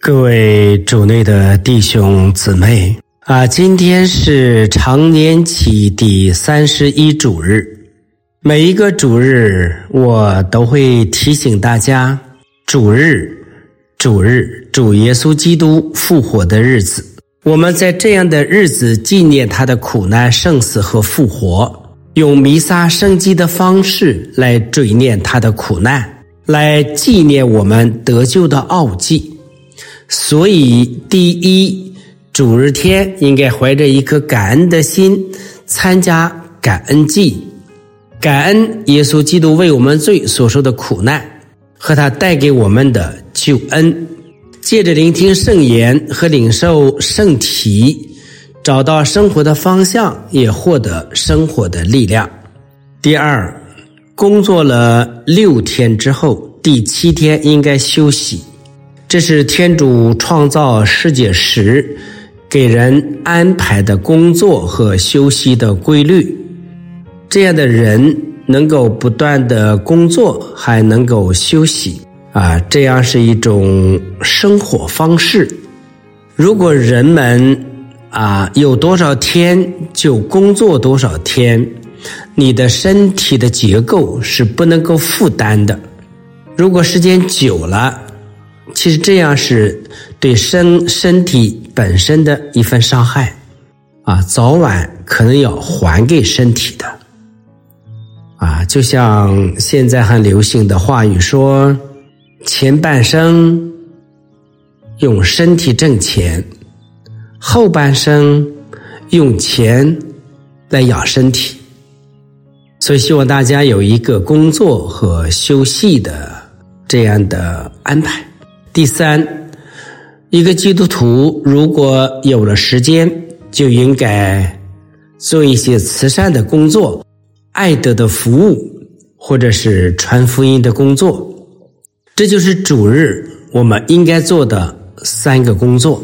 各位主内的弟兄姊妹今天是常年期第31主日。每一个主日我都会提醒大家，主耶稣基督复活的日子，我们在这样的日子纪念他的苦难、圣死和复活，用弥撒圣祭的方式来追念他的苦难，来纪念我们得救的奥迹。所以第一主日天应该怀着一颗感恩的心参加感恩祭，感恩耶稣基督为我们罪所受的苦难和他带给我们的救恩，借着聆听圣言和领受圣体，找到生活的方向，也获得生活的力量。第二，工作了6天之后，第7天应该休息，这是天主创造世界时给人安排的工作和休息的规律。这样的人能够不断的工作，还能够休息这样是一种生活方式。如果人们有多少天就工作多少天，你的身体的结构是不能够负担的。如果时间久了，其实这样是对身体本身的一份伤害早晚可能要还给身体的就像现在很流行的话语说，前半生用身体挣钱，后半生用钱来养身体。所以希望大家有一个工作和休息的这样的安排。第三，一个基督徒如果有了时间，就应该做一些慈善的工作、爱德的服务，或者是传福音的工作。这就是主日我们应该做的3个工作。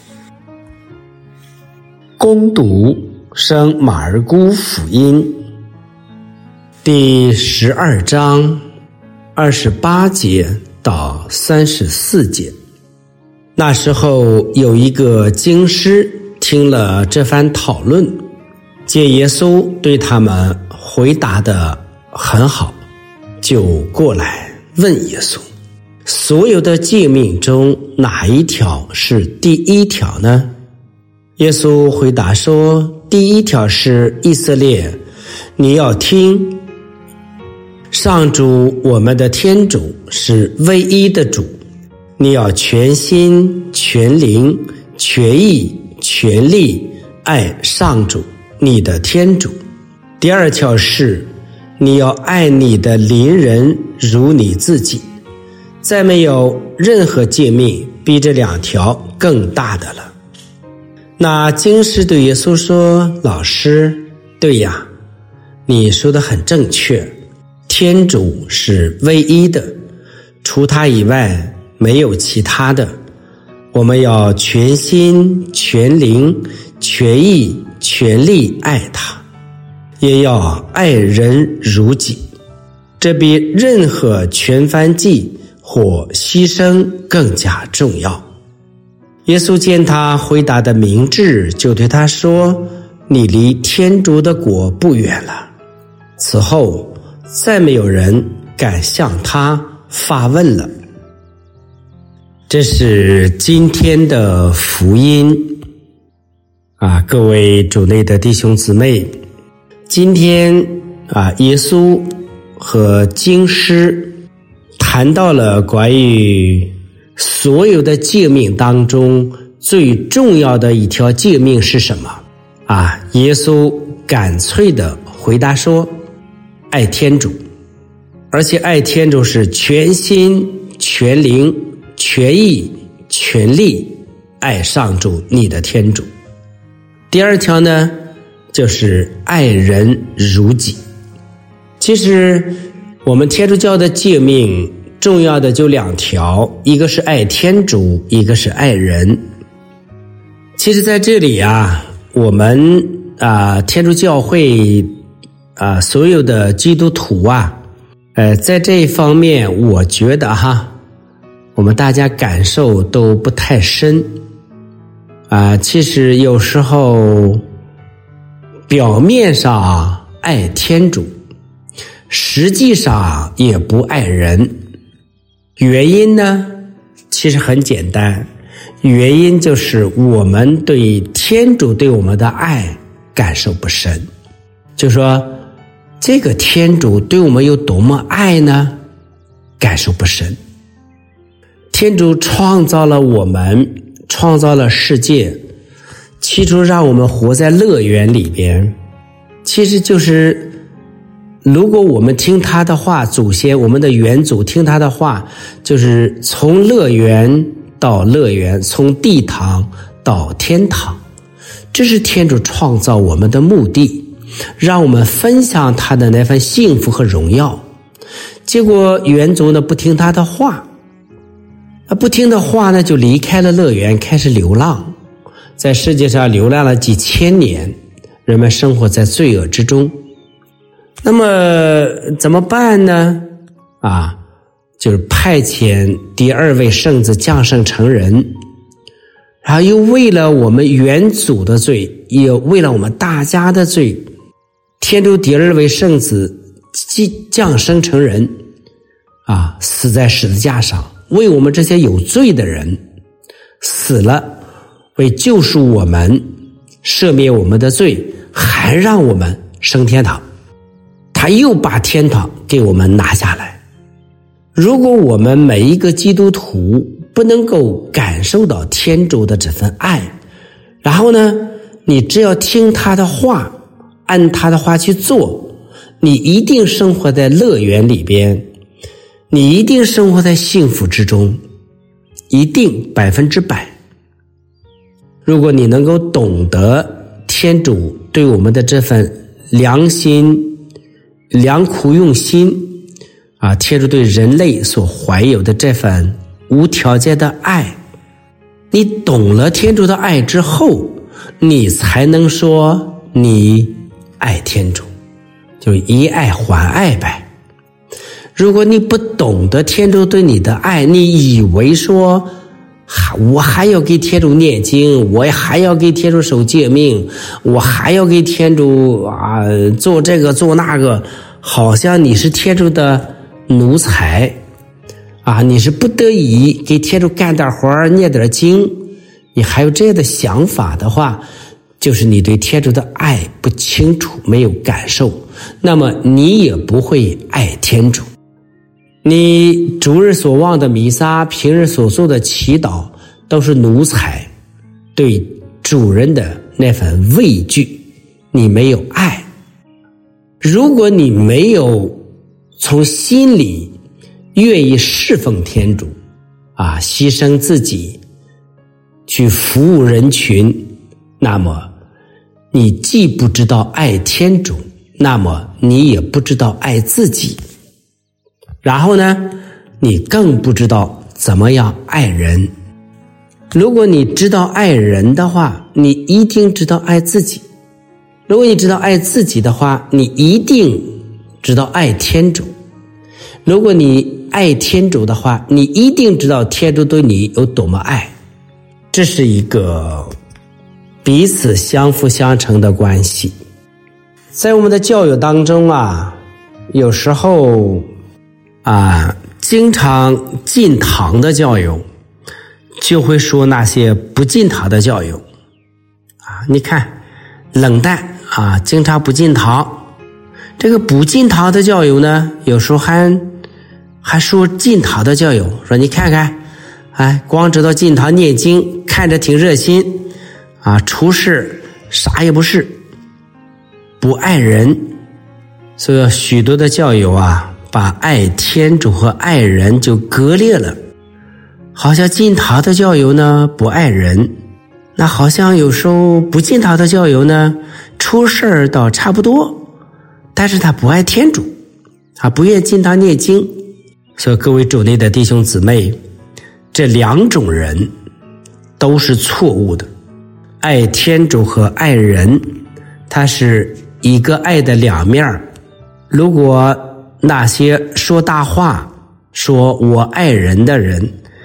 恭读圣马尔谷福音第12章28节到34节。那时候有一个经师听了这番讨论，见耶稣对他们回答得很好，就过来问耶稣，所有的诫命中哪一条是第1条呢？耶稣回答说，第1条是，以色列，你要听，上主我们的天主是唯一的主，你要全心全灵全意全力爱上主你的天主。第2条是，你要爱你的邻人如你自己。再没有任何诫命比这2条更大的了。那经师对耶稣说，老师，对呀，你说得很正确，天主是唯一的，除他以外没有其他的。我们要全心全灵全意全力爱他，也要爱人如己，这比任何全燔祭或牺牲更加重要。耶稣见他回答的明智，就对他说，你离天主的国不远了。此后再没有人敢向他发问了。这是今天的福音各位主内的弟兄姊妹，今天耶稣和经师谈到了关于所有的诫命当中最重要的一条诫命是什么耶稣干脆地回答说，爱天主，而且爱天主是全心全灵全意全力爱上主你的天主。第2条呢，就是爱人如己。其实我们天主教的诫命重要的就2条，一个是爱天主，一个是爱人。其实在这里我们天主教会所有的基督徒在这一方面，我觉得我们大家感受都不太深其实有时候表面上爱天主，实际上也不爱人。原因呢，其实很简单，原因就是我们对天主对我们的爱感受不深。就说这个天主对我们有多么爱呢？感受不深。天主创造了我们，创造了世界，起初让我们活在乐园里边，其实就是如果我们听他的话，祖先我们的元祖听他的话，就是从乐园到乐园，从地堂到天堂，这是天主创造我们的目的，让我们分享他的那份幸福和荣耀。结果元祖呢不听他的话，不听的话呢就离开了乐园，开始流浪，在世界上流浪了几千年，人们生活在罪恶之中。那么怎么办呢？就是派遣第二位圣子降生成人，然后又为了我们元祖的罪，也为了我们大家的罪，天主第二位圣子降生成人死在十字架上，为我们这些有罪的人死了，为救赎我们，赦免我们的罪，还让我们升天堂。他又把天堂给我们拿下来。如果我们每一个基督徒不能够感受到天主的这份爱，然后呢，你只要听他的话，按他的话去做，你一定生活在乐园里边，你一定生活在幸福之中，一定100%。如果你能够懂得天主对我们的这份良心、良苦用心天主对人类所怀有的这份无条件的爱，你懂了天主的爱之后，你才能说你爱天主，就以爱还爱呗。如果你不懂得天主对你的爱，你以为说我还要给天主念经，我还要给天主守诫命，我还要给天主做这个做那个，好像你是天主的奴才你是不得已给天主干点活念点经，你还有这样的想法的话，就是你对天主的爱不清楚，没有感受，那么你也不会爱天主。你逐日所望的弥撒，平日所做的祈祷，都是奴才对主人的那份畏惧，你没有爱。如果你没有从心里愿意侍奉天主牺牲自己去服务人群，那么你既不知道爱天主，那么你也不知道爱自己，然后呢，你更不知道怎么样爱人。如果你知道爱人的话，你一定知道爱自己。如果你知道爱自己的话，你一定知道爱天主。如果你爱天主的话，你一定知道天主对你有多么爱。这是一个彼此相辅相成的关系。在我们的教友当中有时候经常进堂的教友就会说那些不进堂的教友你看冷淡经常不进堂。这个不进堂的教友呢，有时候还说进堂的教友，说你看看光知道进堂念经，看着挺热心出事啥也不是，不爱人。所以许多的教友把爱天主和爱人就割裂了，好像进堂的教友呢不爱人，那好像有时候不进堂的教友呢出事倒差不多，但是他不爱天主，他不愿进堂念经。所以各位主内的弟兄姊妹，这两种人都是错误的。爱天主和爱人，它是一个爱的两面。如果那些说大话说我爱人的人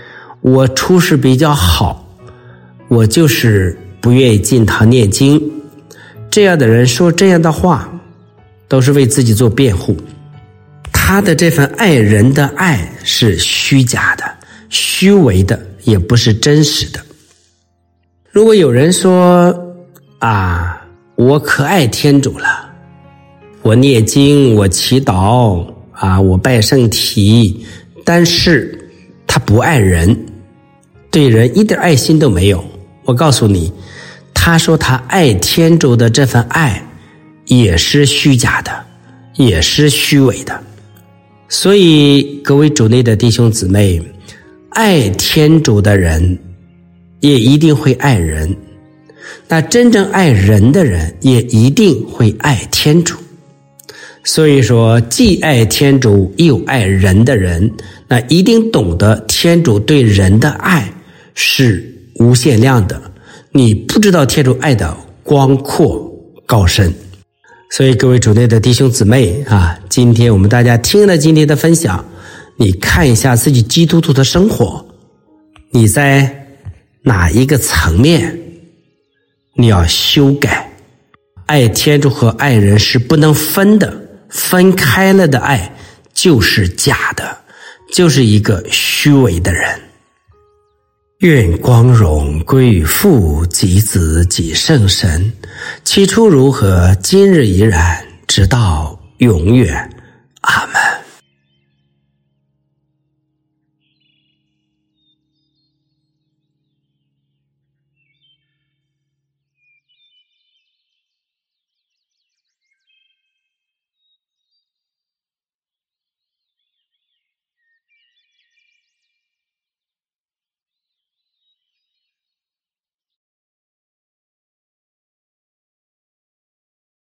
我处事比较好，我就是不愿意进堂念经。这样的人说这样的话，都是为自己做辩护。他的这份爱人的爱是虚假的、虚伪的，也不是真实的。如果有人说我可爱天主了，我念经，我祈祷我拜圣体，但是他不爱人，对人一点爱心都没有，我告诉你，他说他爱天主的这份爱也是虚假的，也是虚伪的。所以各位主内的弟兄姊妹，爱天主的人也一定会爱人，那真正爱人的人也一定会爱天主。所以说，既爱天主又爱人的人，那一定懂得天主对人的爱是无限量的，你不知道天主爱的广阔高深。所以各位主内的弟兄姊妹今天我们大家听了今天的分享，你看一下自己基督徒的生活，你在哪一个层面你要修改。爱天主和爱人是不能分的，分开了的爱就是假的，就是一个虚伪的人。愿光荣归于父及子及圣神，起初如何，今日依然，直到永远。阿们。